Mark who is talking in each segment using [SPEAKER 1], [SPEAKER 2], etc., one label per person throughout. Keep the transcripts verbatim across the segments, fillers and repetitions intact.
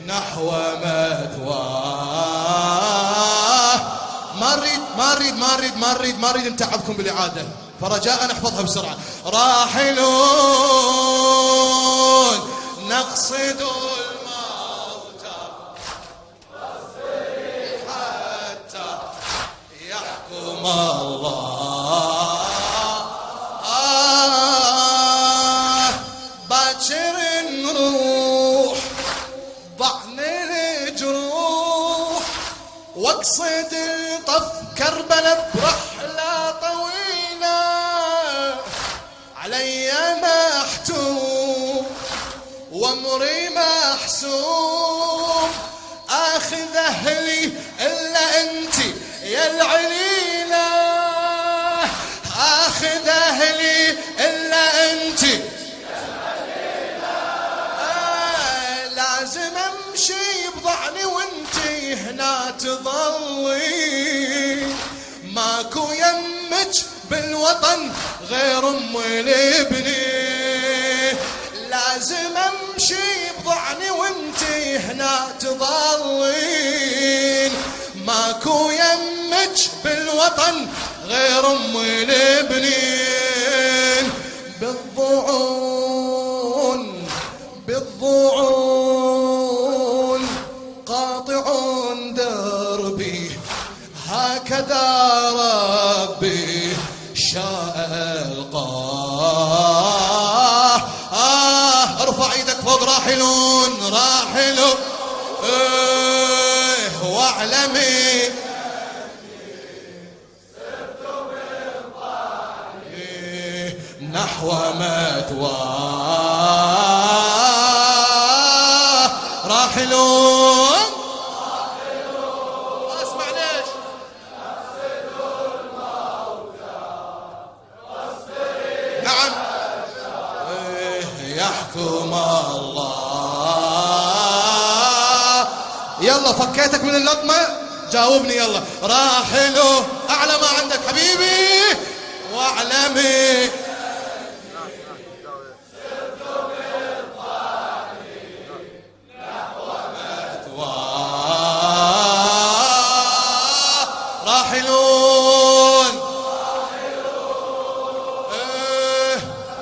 [SPEAKER 1] نحو مثواه. ما نريد ما نريد ما نريد ما نريد ما نريد نتعبكم بالإعادة، فرجاء نحفظها بسرعة. راحلون نقصد الموت حتى يحكم الله. آه باكر نروح ضعن الجروح واقصد الطف كربلة برحلة طويلة علي محتوم وامري محسوم اخذ اهلي الا انتي يا العليلة اخذ اهلي الا انتي يا العليلة. آه لازم امشي بضعني وانتي هنا تظلي ماكو يمك بالوطن غير ام الابني. لازم امشي بضعني وانتي هنا تظلين ماكو يمك بالوطن غير ام الابنين. بالضعون بالضعون قاطعون دربي هكذا ربي شاء القاه. آه ارفع ايدك فوق. راحلون راحلون ايه واعلمي إيه نحو مثواه. راحلون اسمع ليش نعم يحكم الله. يلا فكيتك من اللطمة جاوبني يلا. راحلوا أعلى ما عندك حبيبي واعلمي راحلون ايه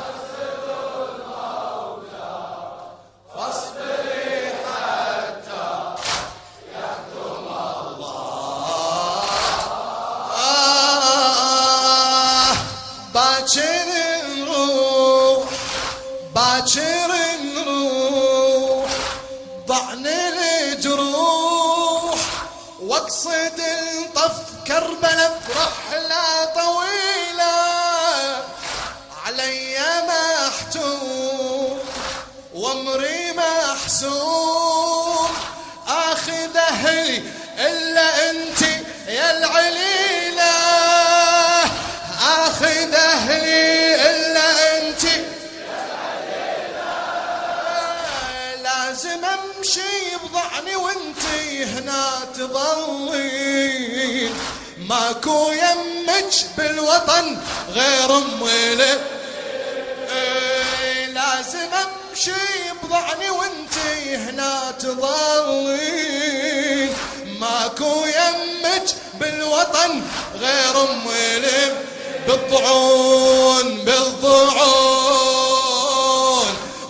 [SPEAKER 1] فاصبري حتى يحكم الله. آه باكر نروح باكر نروح ضعن الجروح واقصد الطف كربلة برحلة طويلة علي محتوم وامري محسوم اخذ اهلي الا انتي يا العليلة اخذ اهلي الا انتي يا العليلة. لازم امشي بضعني وانتي هنا تظلين ماكو يمك بالوطن غير ام الابنين. لازم امشي بضعني وانتي هنا تظلين ماكو يمك بالوطن غير ام الابنين. بالضعون بالضعون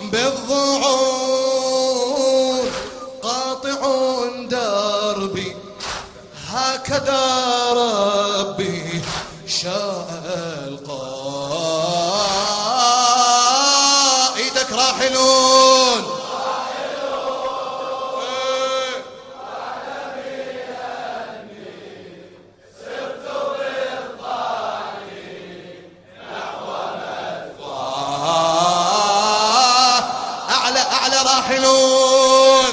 [SPEAKER 1] بالضعون قاطعون دربي هكذا ربي شاء القاه. ايدك راحلون اعلى اعلى راحلون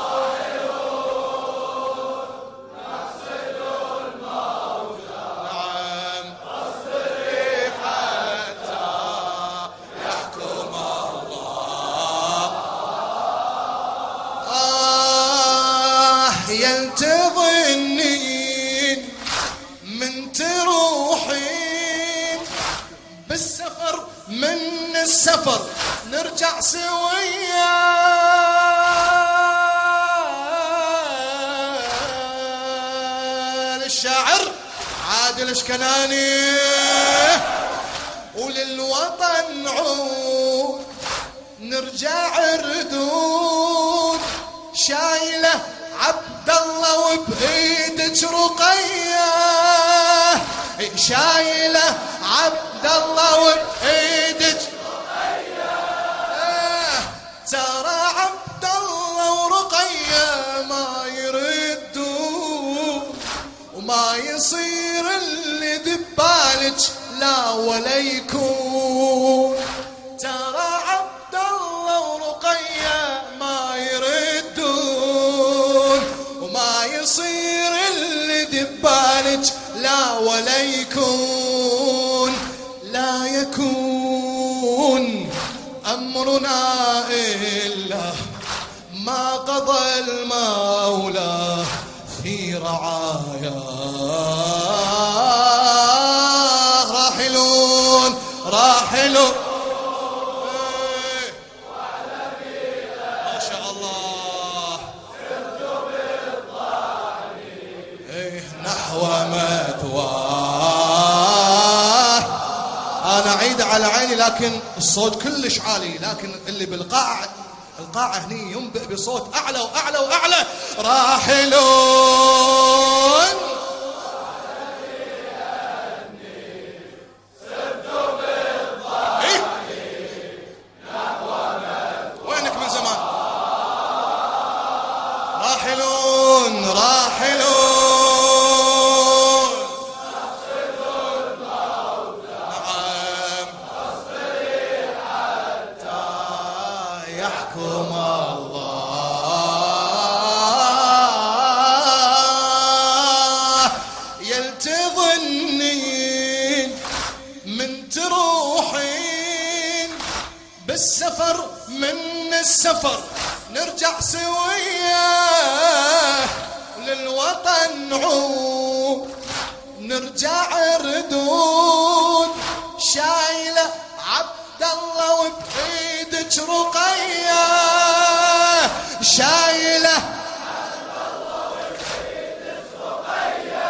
[SPEAKER 1] ينتظرني من تروحين بالسفر من السفر نرجع سويا الشاعر عادل اشكناني. وللوطن عود نرجع ردود، شايله عبد الله وبايدك رقيه، شايله عبد الله وبايدك رقيه. ترى عبد الله ورقيه ما يردون، وما يصير اللي ذبالك لا ولا يكون. ترى عبد الله ورقيه ما يردون، وما يصير اللي ذبالك لا ولا يكون. لا يكون أمرنا إلا ما قضى المولى في رعاياه. راحلون راحلون ما شاء الله نحو مثواه. أنا أعيد على عيني لكن الصوت كلش عالي، لكن اللي بالقاعة القاعة هني ينبئ بصوت أعلى وأعلى وأعلى. راحلون وينك من زمان؟ راحلون راحلون نعم حتى يحكم الله. يلتظنين من تروحين بالسفر من السفر نرجع سوية للوطن عود نرجع ردود. شايلة عبد الله وبايدك رقية، شايلة عبد الله وبايدك رقية.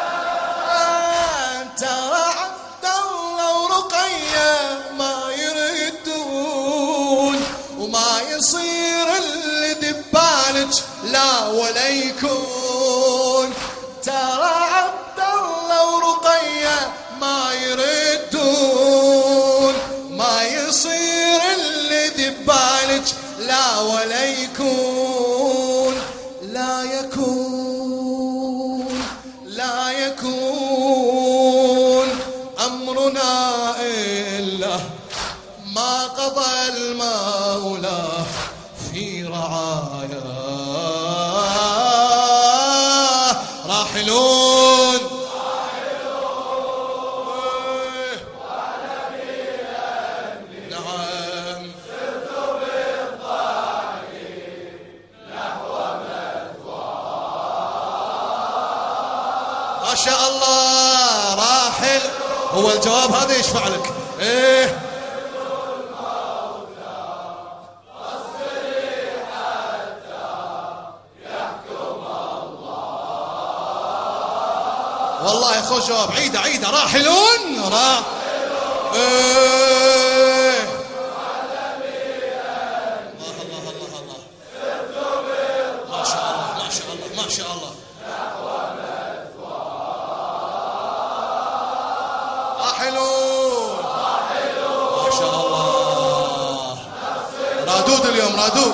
[SPEAKER 1] ترى عبد الله ورقية ما يردون، وما يصير اللي ذبالك لا ولا يكون. ترى عبد الله ورقية ما يردون، ما يصير اللي ذبالك لا ولا يكون. لا يكون لا يكون أمرنا إلا ما قضى المولى في رعاياه. راحلون نعم ما شاء الله. راحل هو الجواب هذا يشفع لك. ايه والله خوش جواب. عيده عيده. راحلون راح ايه الله الله الله الله ما شاء الله ما شاء الله ما شاء الله. راحلون ما شاء الله. رادود اليوم رادود.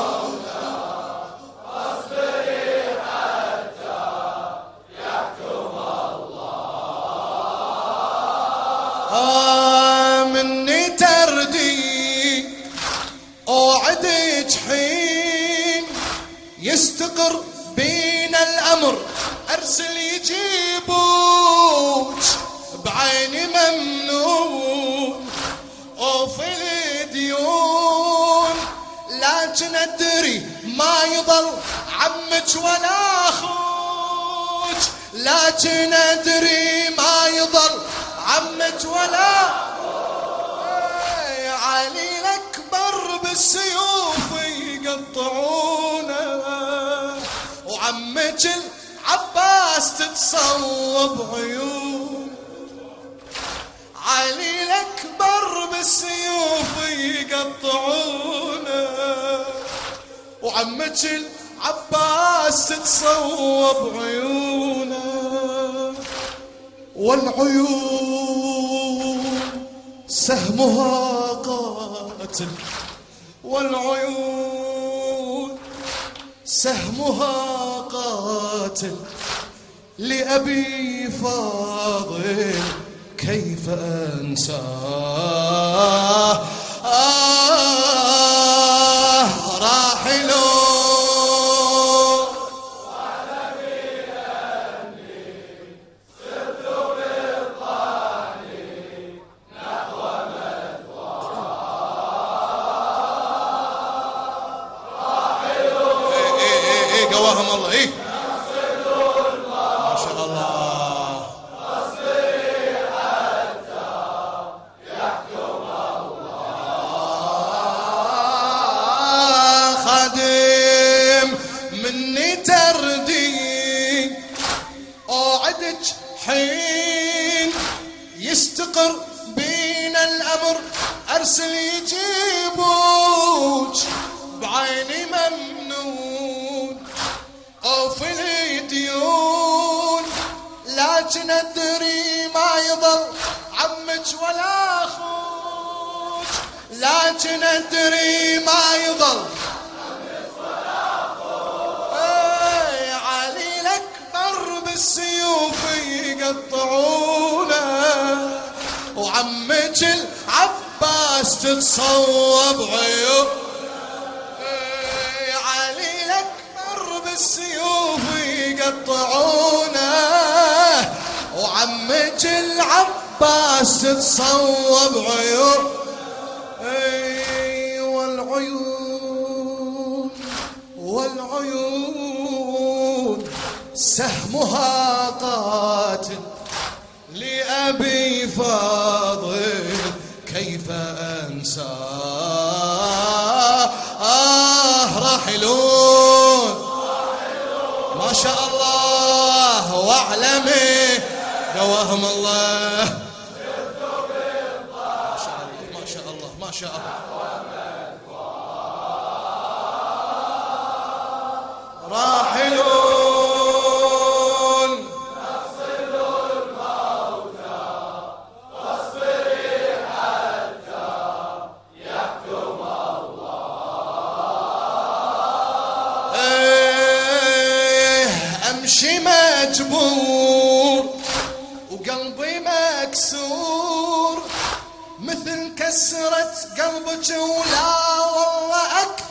[SPEAKER 1] آه مني تردي أوعدك حين يستقر بينا الأمر أرسل يجيبوك بعيني ممنون أوفي الديون. لكن أدري ما يضل عمك ولا أخوك، لكن أدري ما يضل عمك ولا علي الأكبر بالسيوف يقطعونه، وعمك العباس عباس تتصوب عيون علي الأكبر بالسيوف يقطعونه، وعمك العباس تتصوب عيونه، والعيون سهمها قاتل، والعيون سهمها قاتل لأبي فاضل كيف أنساه. آه راحلون قواهم الله. إيه ما شاء الله يحكم الله. خادم مني تردي أوعدك حين يستقر بينا الأمر أرسل يجيبوك بعيني ممنون أو في الديون، لكن أدري ما يضل عمك ولا أخوك، لكن أدري ما يضل عمك ولا أخوك. اي علي الأكبر بالسيوف يقطعونه، وعمك العباس تتصوب عيون. بالسيوف يقطعونه، وعمك العباس تتصوب عيون. اي والعيون والعيون سهمها قاتل لأبي فاضل كيف أنساه. آه راحلون ما شاء الله واعلمي قواهم الله. ما شاء الله ما شاء الله ما شاء الله. راحلون نقصد الموتى واصبري حتى يحكم الله. امشي مجبور وقلبي مكسور مثل كسرة قلبك ولا والله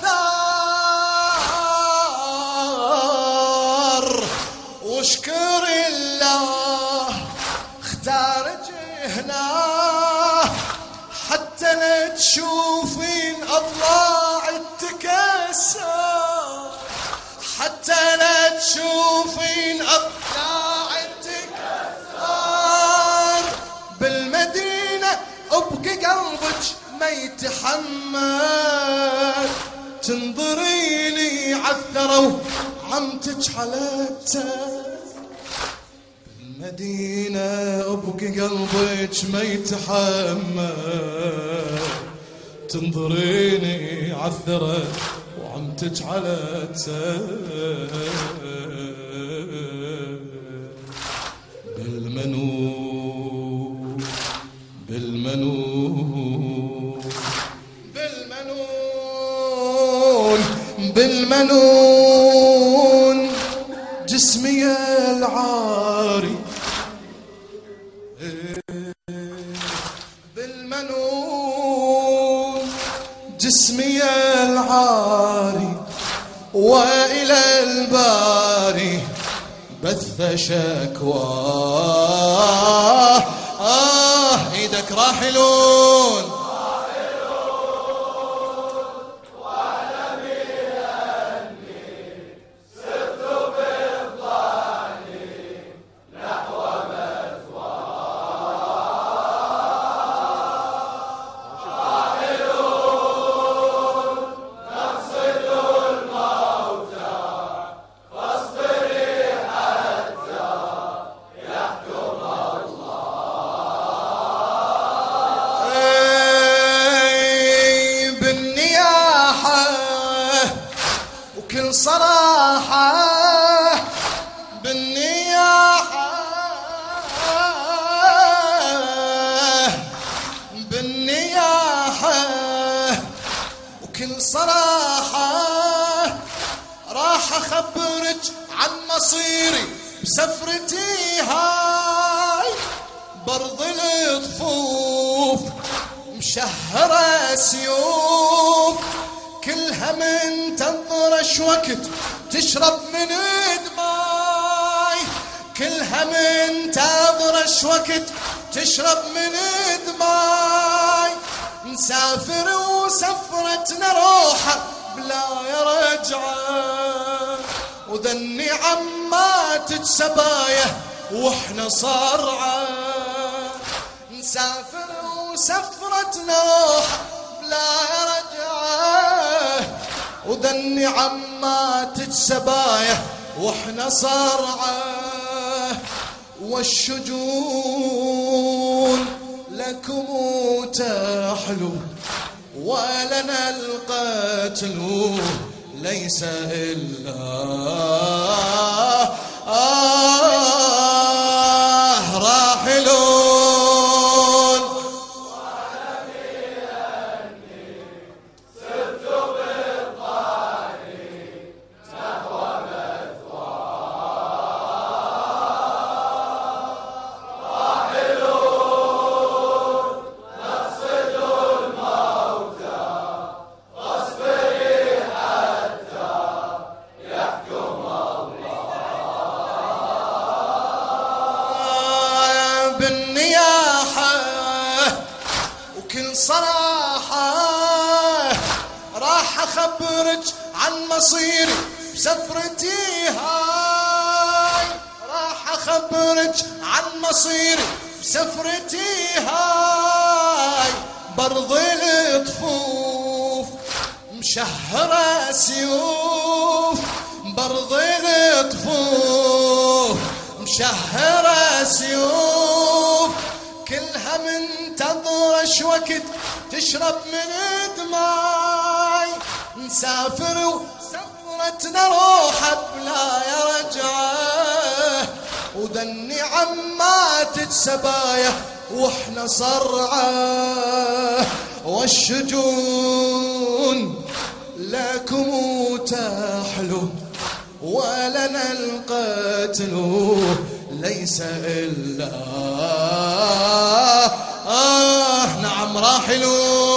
[SPEAKER 1] أكثر، واشكر الله اختارك هنا حتى لا تشوفين أضلاع التكسر، حتى لا تشوفين أضلاع التكسر. بالمدينة أبقى قلبك ما يتحمل، تنظريني عثروا عمتك حالته. بالمدينة أبقى قلبك ما يتحمل، تنظريني عثرت وعمتك علته. بالمنون بالمنون بالمنون بالمنون جسمي العاري، بالمنون جسمي العاري وإلى الباري بث شكواه. آه ايدك راحلون خبرك عن مصيري بسفرتي هاي، برض الطفوف مشهرة سيوف، كلها منتظرة وقت تشرب من دماي، كلها منتظرة وقت تشرب من دماي. نسافر وسفرتنا روحة بلا رجعة، وذني عماتك سبايا واحنا صرعة. نسافر وسفرتنا روحة بلا رجعة، وذني عماتك سبايا واحنا صرعة. والشجون لكم تحلو ولنا القتل ليس إلا آه راحلون.
[SPEAKER 2] وأنا بأني سرت بالطريق نحو مثواه، راحلون نقصد الموتى واصبري حتى يحكم الله.
[SPEAKER 1] بالنياحة وكل صراحة راح أخبرك عن مصيري بسفرتي هاي، راح أخبرك عن مصيري بسفرتي هاي. برض الطفوف مشهرة سيوف، برض الطفوف مشهرة سيوف، كلها منتظرة وقت تشرب من دماي. نسافر وسفرتنا روحة بلا رجعة، وذني عماتك سبايا واحنا صرعة. والشجون لكم تحلو ولنا القتل ليس إلا آه, آه نعم راحلون.